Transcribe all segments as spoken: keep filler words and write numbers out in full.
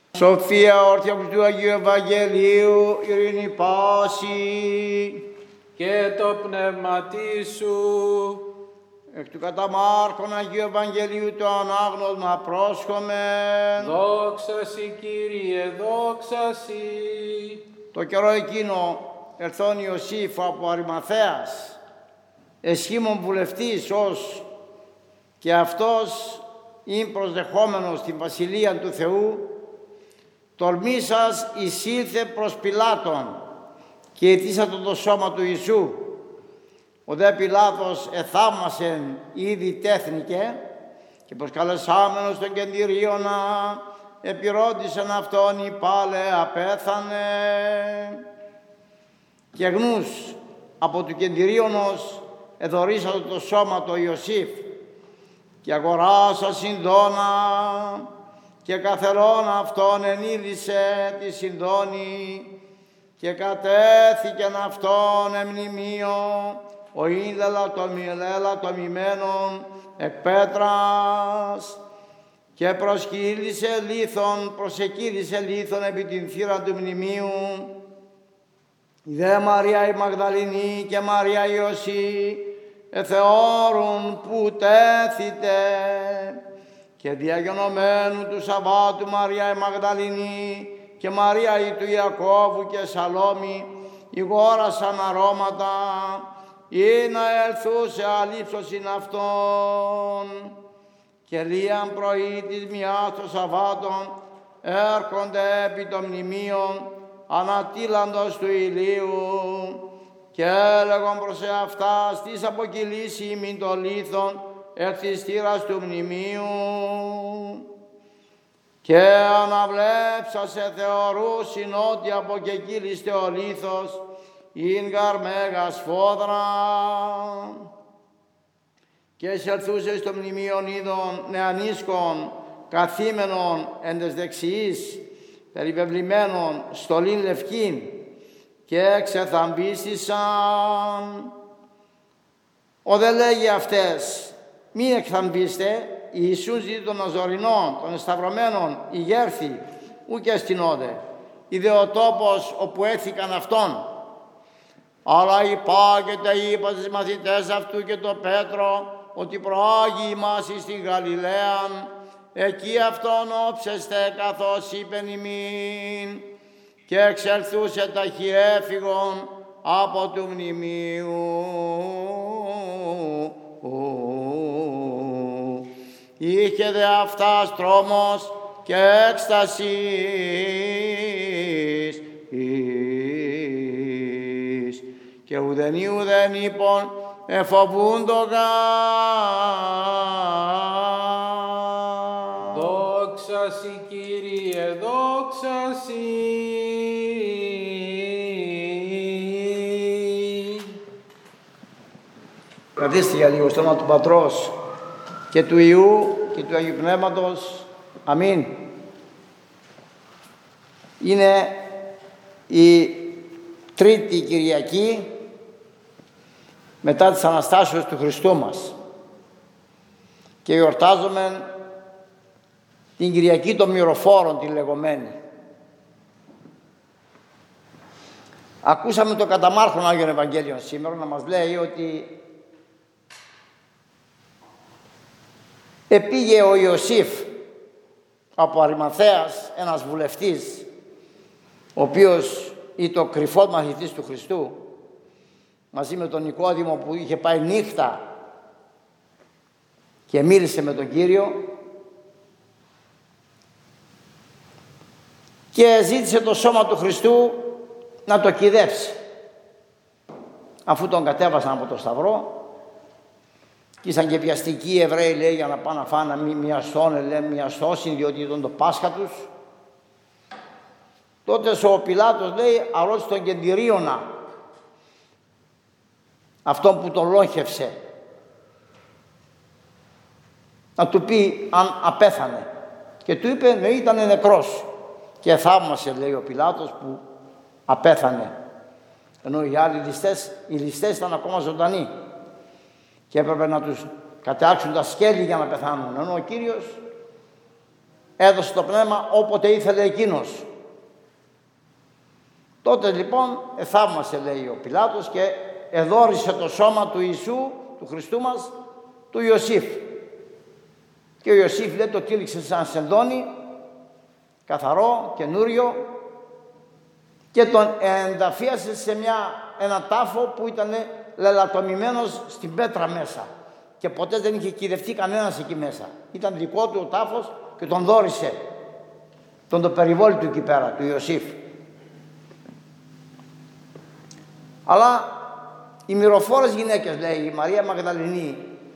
Σοφία όρθια του Αγίου Ευαγγελίου, ειρήνη πάση και το πνεύματί σου. εκ του κατά Μάρκον Αγίου Ευαγγελίου το ανάγνωσμα πρόσχομεν. Δόξα σοι, Κύριε, δόξα σοι. Το καιρό εκείνο ερθών Ιωσήφ από Αριμαθέας, εσχήμων βουλευτής ως και αυτός ειν προσδεχόμενος στην Βασιλεία του Θεού, τολμήσας εισήλθε προς Πιλάτων και αιτήσατο το σώμα του Ιησού. Ο δε Πιλάτος εθαύμασεν ήδη τέθνηκε και προσκαλεσάμενος των κεντηρίωνα επιρώτησεν αυτόν η πάλε απέθανε. Και γνούς από του κεντηρίωνος εδωρήσατο το σώμα του Ιωσήφ και αγοράσα συνδόνα και καθερόν αυτόν ενήλυσε τη συνδόνη και κατέθηκεν αυτόν εμνημείο ο λελατομημένον εκ πέτρας και προσκύλησε λίθον, προσεκύλησε λίθον επί την θύρα του μνημείου. Η δε Μαρία η Μαγδαληνή και Μαρία Ιωσή εθεώρουν που τέθητε και διαγενωμένου του Σαββάτου Μαρία η Μαγδαληνή και Μαρία η του Ιακώβου και Σαλόμη ηγόρασαν αρώματα ή να ελθούσε αλήψωσιν αυτόν. Και λίαν πρωί της μιας των Σαββάτων έρχονται επί των μνημείων ανατίλαντος του ηλίου και έλεγον προς εαυτάς της αποκυλήσει ημιν το λίθον εκ της θύρας του μνημείου. Και αναβλέψασε θεωρούσιν ότι αποκεκύλιστε ο λίθος ειν γαρ μέγα σφόδρα. Και εισελθούσε στο μνημείον είδων νεανίσκων καθήμενων εν τες δεξιής περιβεβλημένων στολήν λευκήν και εξεθαμπίστησαν. Ο δε λέγει αυτές μη εκθαμπίστε, Ιησούς ζήτει των Αζωρινών, των εσταυρωμένων ηγέρθη, ουκ εστινόδε, είδε ο τόπος όπου έθηκαν αυτόν. Αλλά υπάγεται είπα στις μαθητές αυτού και το Πέτρο, ότι προάγει ημάς εις την Γαλιλαίαν, εκεί αυτόν όψεστε καθώς είπεν ημίν, και εξελθούσε ταχυέφυγον από του μνημείου. Είχε δε αυτάς τρόμος και έκστασης και ουδενή ουδεν είπων εφοβούντο γα. Δόξα σοι, Κύριε, δόξα σοι. Κρατήστε για λίγο στο όνομα του Πατρός και του Υιού και του Αγίου Πνεύματος. Αμήν. Είναι η Τρίτη Κυριακή μετά της Αναστάσεως του Χριστού μας και γιορτάζουμε την Κυριακή των Μυροφόρων, τη λεγόμενη. Ακούσαμε το καταμάρχον Άγιον Ευαγγέλιον σήμερα να μας λέει ότι επήγε ο Ιωσήφ από Αριμαθέας, ένας βουλευτής, ο οποίος ήταν ο κρυφός μαθητής του Χριστού, μαζί με τον Νικόδημο που είχε πάει νύχτα και μίλησε με τον Κύριο και ζήτησε το σώμα του Χριστού να το κυδέψει. Αφού τον κατέβασαν από το σταυρό και ήσαν και βιαστικοί οι Εβραίοι, λέει, για να πάνε να φάνε, να μην μοιαστούν, λέει, μοιαστώσουν, διότι ήταν το Πάσχα τους. Τότε ο Πιλάτος, λέει, αρώτησε τον κεντηρίωνα, αυτόν που τον λόγχευσε, να του πει αν απέθανε. Και του είπε, ναι, ήταν νεκρός. Και θαύμασε, λέει ο Πιλάτος, που απέθανε. Ενώ οι άλλοι ληστές, οι ληστές ήταν ακόμα ζωντανοί και έπρεπε να τους κατάξουν τα σκέλη για να πεθάνουν. Ενώ ο Κύριος έδωσε το πνεύμα όποτε ήθελε εκείνος. Τότε λοιπόν εθαύμασε, λέει ο Πιλάτος, και εδώρισε το σώμα του Ιησού, του Χριστού μας, του Ιωσήφ. Και ο Ιωσήφ, λέει, το τύλιξε σαν σεντόνι, καθαρό, καινούριο, και τον ενταφίασε σε μια, ένα τάφο που ήταν λελατομημένος στην πέτρα μέσα. Και ποτέ δεν είχε κυδευτεί κανένας εκεί μέσα. Ήταν δικό του ο τάφος και τον δώρισε. Τον το περιβόλι του εκεί πέρα, του Ιωσήφ. Αλλά οι μυροφόρες γυναίκες, λέει, η Μαρία Μαγδαληνή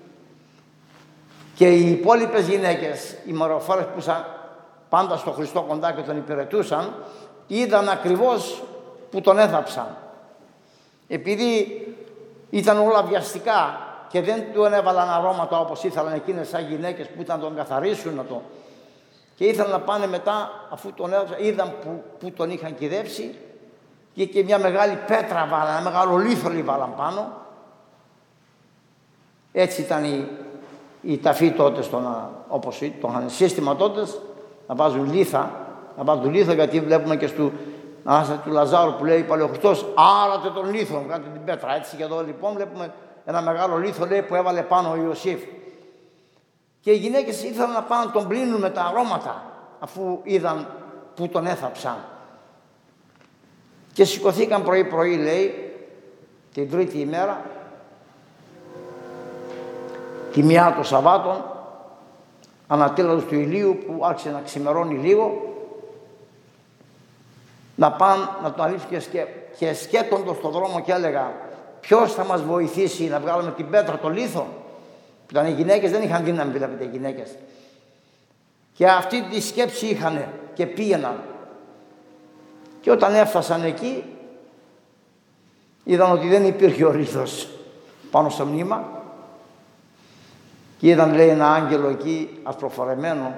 και οι υπόλοιπες γυναίκες, οι μυροφόρες που ήσαν πάντα στο Χριστό κοντά και τον υπηρετούσαν, είδαν ακριβώς που τον έθαψαν. Επειδή ήταν όλα βιαστικά και δεν του έβαλαν αρώματα όπως ήθελαν εκείνες σαν γυναίκες που ήταν να τον καθαρίσουν, να το... και ήθελαν να πάνε μετά, αφού τον έδωσαν, είδαν που, που τον είχαν κυδεύσει, και, και μια μεγάλη πέτρα βάλαν, ένα μεγάλο λίθο βάλαν πάνω. Έτσι ήταν η, η ταφή τότε, στον, όπως το είχαν σύστημα τότε, να βάζουν λίθα, να βάζουν λίθο, γιατί βλέπουμε και στο Ανάσταση του Λαζάρου που λέει πάλι ο Χριστός, άρατε τον λίθο, κάντε την πέτρα. Έτσι και εδώ λοιπόν βλέπουμε ένα μεγάλο λίθο, λέει, που έβαλε πάνω ο Ιωσήφ. Και οι γυναίκες ήθελαν να πάνε να τον πλύνουν με τα αρώματα, αφού είδαν που τον έθαψαν. Και σηκωθήκαν πρωί-πρωί, λέει, την τρίτη ημέρα, τη μία των Σαββάτων, ανατέλους του ηλίου που άρχισε να ξημερώνει λίγο, να πάνε να τον αλήψουν, και, σκέ, και σκέτοντος στον δρόμο και έλεγα, ποιος θα μας βοηθήσει να βγάλουμε την πέτρα, το λίθο. Που ήταν οι γυναίκες, δεν είχαν δύναμη, βλέπετε, οι γυναίκες. Και αυτή τη σκέψη είχαν και πήγαιναν. Και όταν έφτασαν εκεί, είδαν ότι δεν υπήρχε ο λίθος πάνω στο μνήμα, και είδαν, λέει, ένα άγγελο εκεί ασπροφορεμένο,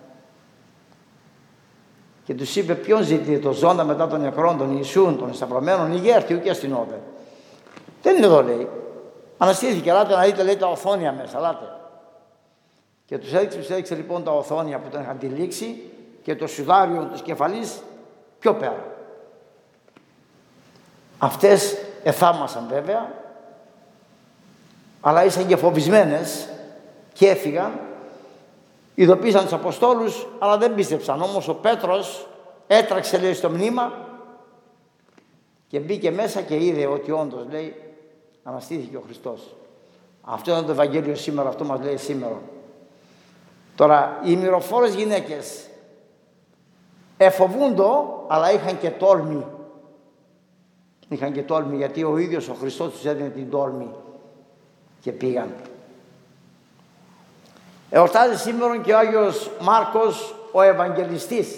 και τους είπε, ποιον ζητεί, το ζώντα μετά των νεκρών, τον Ιησούν, των εσταυρωμένων, ηγέρτιου και στην όδε. Δεν είναι εδώ, λέει. Αναστήθηκε, ελάτε να δείτε, λέει, τα οθόνια μέσα, ελάτε. Και τους έδειξε, τους έδειξε λοιπόν τα οθόνια που τον είχαν τυλίξει και το σουδάριο της κεφαλής πιο πέρα. Αυτές εθάμασαν βέβαια, αλλά ήσαν και φοβισμένες και έφυγαν, ειδοποίησαν τους Αποστόλους, αλλά δεν πίστεψαν. Όμως ο Πέτρος έτραξε, λέει, στο μνήμα και μπήκε μέσα και είδε ότι όντως, λέει, αναστήθηκε ο Χριστός. Αυτό είναι το Ευαγγέλιο σήμερα, αυτό μας λέει σήμερα. Τώρα, οι μυροφόρες γυναίκες εφοβούντο, αλλά είχαν και τόλμη. Είχαν και τόλμη, γιατί ο ίδιος ο Χριστός τους έδινε την τόλμη και πήγαν. Εορτάζει σήμερα και ο Άγιος Μάρκος, ο Ευαγγελιστής.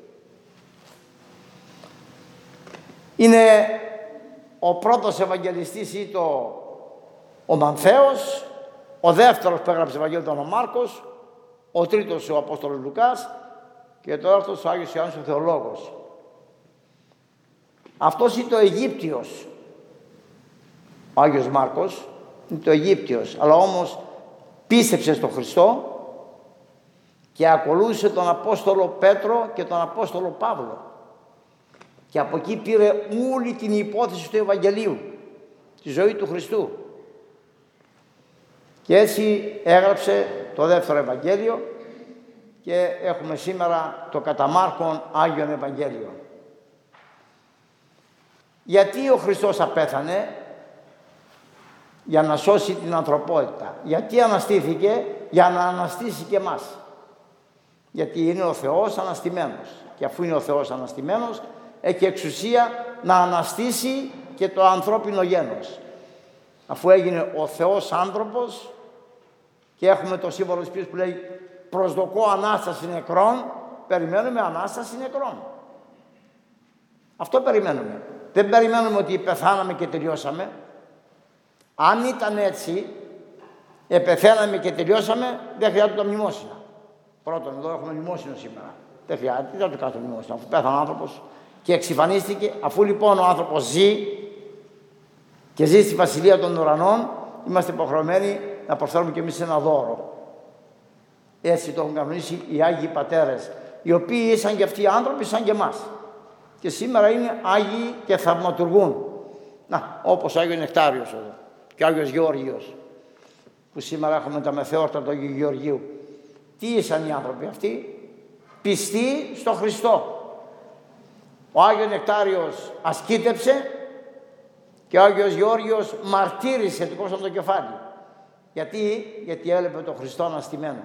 Είναι ο πρώτος Ευαγγελιστής, ή το ο Μανθαίος, ο δεύτερος που έγραψε Ευαγγέλιο ήταν ο Μάρκος, ο τρίτος ο Απόστολος Λουκάς και το έκτος ο Άγιος Ιωάννης ο Θεολόγος. Αυτός είναι το Αιγύπτιος, ο Άγιος Μάρκος είναι το Αιγύπτιος, αλλά όμως πίστεψε στον Χριστό και ακολούθησε τον Απόστολο Πέτρο και τον Απόστολο Παύλο. Και από εκεί πήρε όλη την υπόθεση του Ευαγγελίου, τη ζωή του Χριστού. Και έτσι έγραψε το δεύτερο Ευαγγέλιο και έχουμε σήμερα το κατά Μάρκον Άγιον Ευαγγέλιο. Γιατί ο Χριστός απέθανε? Για να σώσει την ανθρωπότητα. Γιατί αναστήθηκε? Για να αναστήσει και εμάς. Γιατί είναι ο Θεός αναστημένος. Και αφού είναι ο Θεός αναστημένος, έχει εξουσία να αναστήσει και το ανθρώπινο γένος. Αφού έγινε ο Θεός άνθρωπος και έχουμε το σύμβολο της πίστης που λέει προσδοκώ Ανάσταση νεκρών, περιμένουμε Ανάσταση νεκρών. Αυτό περιμένουμε. Δεν περιμένουμε ότι πεθάναμε και τελειώσαμε. Αν ήταν έτσι, επεθαίναμε και τελειώσαμε, δεν χρειάζεται το μνημόσυνο. Πρώτον, εδώ έχουμε μνημόσυνο σήμερα. Δεν χρειάζεται, δεν θα το κάνω το μνημόσυνο. Αφού πέθανε ο άνθρωπος και εξυφανίστηκε, αφού λοιπόν ο άνθρωπος ζει και ζει στη βασιλεία των ουρανών, είμαστε υποχρεωμένοι να προσφέρουμε κι εμείς ένα δώρο. Έτσι το έχουν κανονίσει οι Άγιοι Πατέρες, οι οποίοι ήσαν και αυτοί οι άνθρωποι σαν και εμάς. Και σήμερα είναι Άγιοι και θαυματουργούν. Να, όπως ο Άγιος Νεκτάριος εδώ και ο Άγιος Γεώργιος, που σήμερα έχουμε τα μεθεόρτα του Αγίου Γεωργίου. Τι ήσαν οι άνθρωποι αυτοί? Πιστοί στο Χριστό. Ο Άγιος Νεκτάριος ασκήτεψε και ο Άγιος Γεώργιος μαρτύρησε, του κόψαν το κεφάλι. Γιατί, γιατί έλεπε τον Χριστό αναστημένο.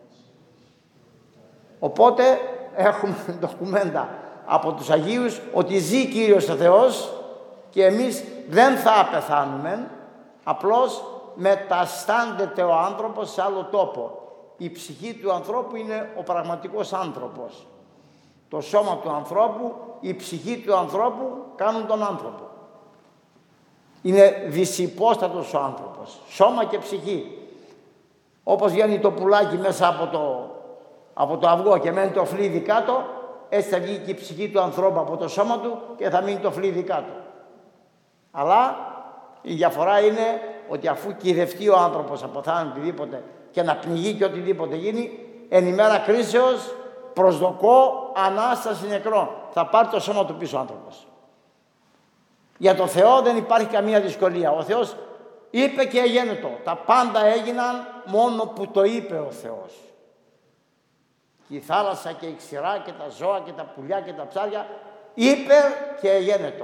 Οπότε έχουμε ντοκουμέντα από τους Αγίους ότι ζει Κύριος ο Θεός και εμείς δεν θα πεθάνουμε, απλώς μεταστάντεται ο άνθρωπος σε άλλο τόπο. Η ψυχή του ανθρώπου είναι ο πραγματικός άνθρωπος. Το σώμα του ανθρώπου, η ψυχή του ανθρώπου κάνουν τον άνθρωπο. Είναι δυσυπόστατος ο άνθρωπος, σώμα και ψυχή. Όπως βγαίνει το πουλάκι μέσα από το, από το αυγό και μένει το φλίδι κάτω, έτσι θα βγει και η ψυχή του ανθρώπου από το σώμα του και θα μείνει το φλίδι κάτω. Αλλά η διαφορά είναι ότι αφού κυδευτεί ο άνθρωπος από θάνατο οτιδήποτε και να πνιγεί και οτιδήποτε γίνει, εν ημέρα κρίσεως προσδοκώ Ανάσταση νεκρών. Θα πάρει το σώμα του πίσω ο άνθρωπος. Για τον Θεό δεν υπάρχει καμία δυσκολία. Ο Θεός είπε και εγένετο. Τα πάντα έγιναν μόνο που το είπε ο Θεός. Και η θάλασσα και η ξηρά και τα ζώα και τα πουλιά και τα ψάρια είπε και εγένετο.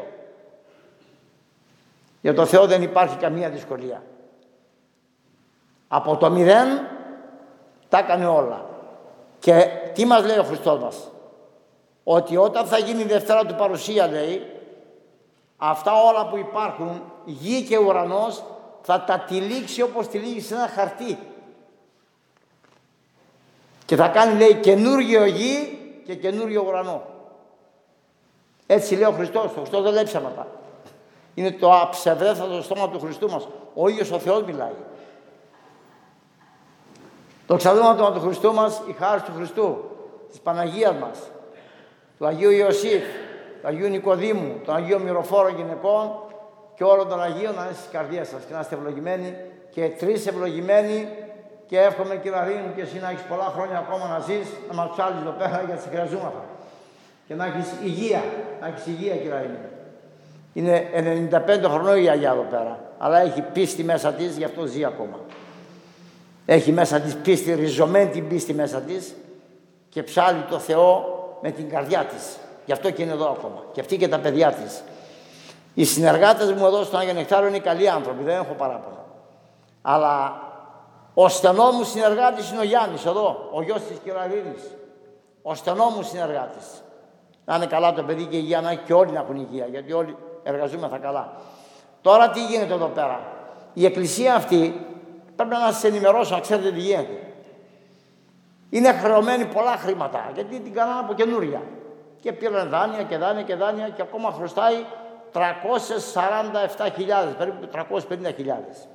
Για τον Θεό δεν υπάρχει καμία δυσκολία. Από το μηδέν τα έκανε όλα. Και τι μας λέει ο Χριστός μας? Ότι όταν θα γίνει η Δευτέρα του παρουσία, λέει, αυτά όλα που υπάρχουν, γη και ουρανός, θα τα τυλίξει όπως τυλίγει σε ένα χαρτί. Και θα κάνει, λέει, καινούργιο γη και καινούργιο ουρανό. Έτσι λέει ο Χριστός. Ο Χριστός δεν λέει ψέματα. Είναι το αψευδέστατο στόμα του Χριστού μας. Ο ίδιος ο Θεός μιλάει. Το ξαδόματο του Χριστού μας, η χάρη του Χριστού, της Παναγίας μας, του Αγίου Ιωσήφ, του Αγίου Νικοδήμου, των Αγίων Μυροφόρων γυναικών και όλων των Αγίων να είναι στις καρδιές σας και να είστε ευλογημένοι και τρεις ευλογημένοι. Και εύχομαι, κύριε Αρήνου, και εσύ να έχεις πολλά χρόνια ακόμα να ζεις, να μας ψάλεις εδώ πέρα γιατί σε χρειαζόμαστε. Και να έχεις υγεία, να έχεις υγεία, κύριε Αρήνου. Είναι ενενήντα πέντε χρονών η Αγιά εδώ πέρα, αλλά έχει πίστη μέσα της, γι' αυτό ζει ακόμα. Έχει μέσα της πίστη, ριζωμένη την πίστη μέσα της και ψάλει το Θεό με την καρδιά της. Γι' αυτό και είναι εδώ ακόμα. Και αυτή και τα παιδιά της. Οι συνεργάτες μου εδώ στον Άγιο Νεκτάριο είναι καλοί άνθρωποι, δεν έχω παράπονα. Αλλά ο στενό μου συνεργάτης είναι ο Γιάννης εδώ, ο γιος της Κυραρίνης. Ο στενό μου συνεργάτης. Να είναι καλά το παιδί και υγεία, να έχει και όλοι να έχουν υγεία, γιατί όλοι εργαζόμεθα καλά. Τώρα τι γίνεται εδώ πέρα? Η εκκλησία αυτή, πρέπει να σας ενημερώσω, να ξέρετε τι γίνεται. Είναι χρεωμένη πολλά χρήματα, γιατί την κάνανε από καινούρια. Και πήραν δάνεια και δάνεια και δάνεια και ακόμα χρωστάει τριακόσιες σαράντα επτά χιλιάδες, περίπου τριακόσιες πενήντα χιλιάδες.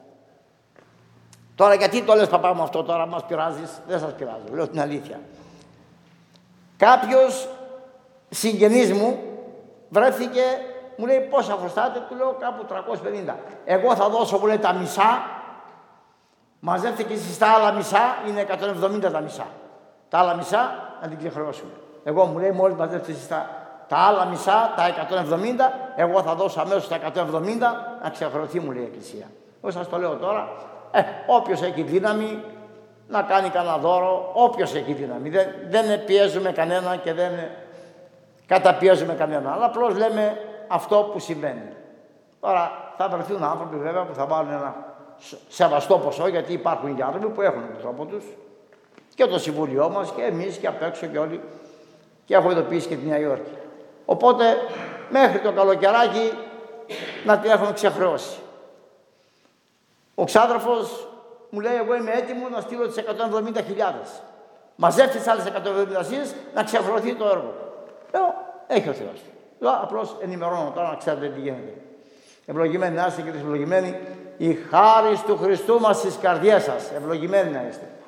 Τώρα γιατί το λες, παπά μου, αυτό τώρα μας πειράζεις? Δεν σας πειράζω, λέω την αλήθεια. Κάποιος συγγενής μου βρέθηκε, μου λέει πόσα χρωστάτε, του λέω κάπου τριακόσιες πενήντα. Εγώ θα δώσω, μου λέει, τα μισά, μαζεύτηκε εσείς τα άλλα μισά, είναι εκατόν εβδομήντα τα μισά. Τα άλλα μισά να την ξεχρεώσουμε. Εγώ, μου λέει, μόλις μαζεύτηκε εσείς τα, τα άλλα μισά, τα εκατόν εβδομήντα, εγώ θα δώσω αμέσως τα εκατόν εβδομήντα να ξεχρεωθεί, μου λέει η Εκκλησία. Εγώ σας το λέω τώρα, ε, όποιος έχει δύναμη να κάνει κανένα δώρο, όποιος έχει δύναμη. Δεν, δεν πιέζουμε κανένα και δεν καταπιέζουμε κανένα, αλλά απλώς λέμε αυτό που συμβαίνει. Τώρα θα βρεθούν άνθρωποι βέβαια που θα βάλουν ένα σεβαστό ποσό, γιατί υπάρχουν και άνθρωποι που έχουν τον τρόπο τους και το Συμβούλιο μας και εμείς και απ' έξω και όλοι, και έχω ειδοποιήσει και τη Νέα Υόρκη. Οπότε μέχρι το καλοκαιράκι να την έχουμε ξεχρεώσει. Ο ξάδερφος μου λέει, εγώ είμαι έτοιμο να στείλω τις εκατόν εβδομήντα χιλιάδες. Μαζεύτε τις άλλες εκατόν εβδομήντα εσείς να ξεχρεωθεί το έργο. Λέω, έχει ο Θεός. Λέω, απλώς ενημερώνω τώρα να ξέρετε τι γίνεται. Ευλογημένοι να είστε και ευλογημένοι η χάρις του Χριστού μας στις καρδιές σας. Ευλογημένοι να είστε.